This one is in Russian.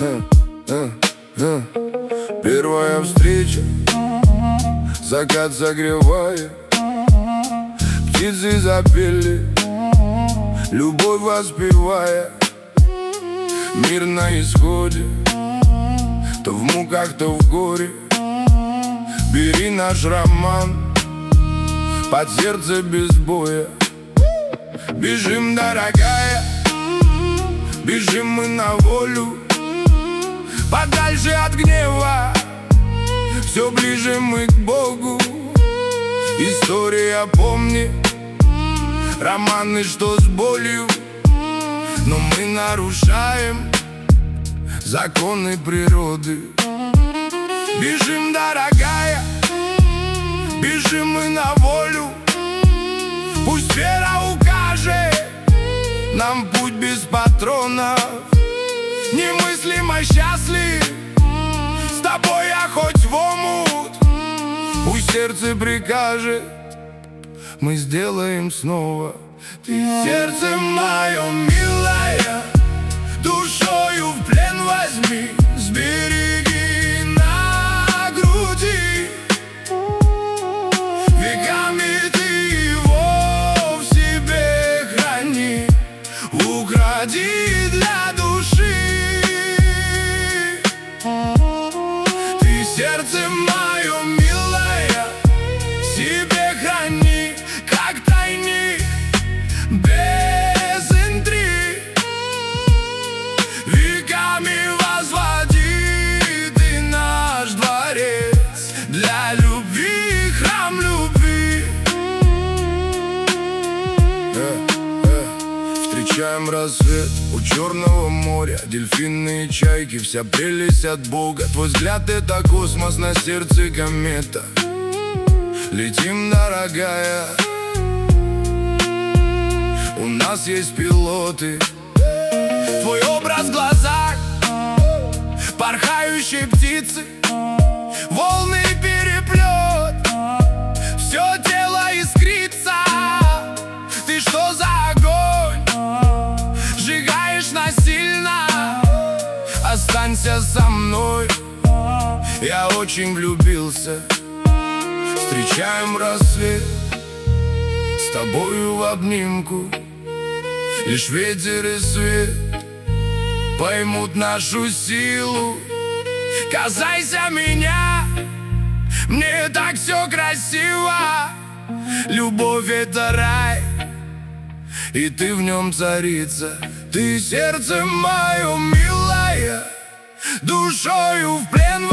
Первая встреча, закат согревая, птицы запели, любовь воспевая. Мир на исходе, то в муках, то в горе. Бери наш роман, под сердце без боя. Бежим, дорогая, бежим мы на волю, подальше от гнева, все ближе мы к Богу. История, помни, романы, что с болью, но мы нарушаем законы природы. Бежим, дорогая, бежим мы на волю, пусть вера укажет нам путь без патронов. Немыслимо счастлив, с тобой я хоть в омут, пусть сердце прикажет, мы сделаем снова. Ты сердце мое милая, душою в плен возьми, сбереги на груди. Веками ты его в себе храни, укради для души. Ты сердце мое милая, себе храни, как тайник, без интриг. Веками возводи ты наш дворец, для любви храм любви. Встречаем рассвет у Черного моря, дельфины и чайки, вся прелесть от Бога. Твой взгляд — это космос, на сердце комета. Летим, дорогая, у нас есть пилоты. Твой образ в глазах, порхающие птицы, волны и переплет, все тело искрится. Ты что за огонь, сжигаешь насильно? Останься со мной, я очень влюбился. Встречаем рассвет с тобою в обнимку, лишь ветер и свет поймут нашу силу. Касайся меня, мне так все красиво. Любовь — это рай, и ты в нем царица. Ты сердце мое милая, душою в плен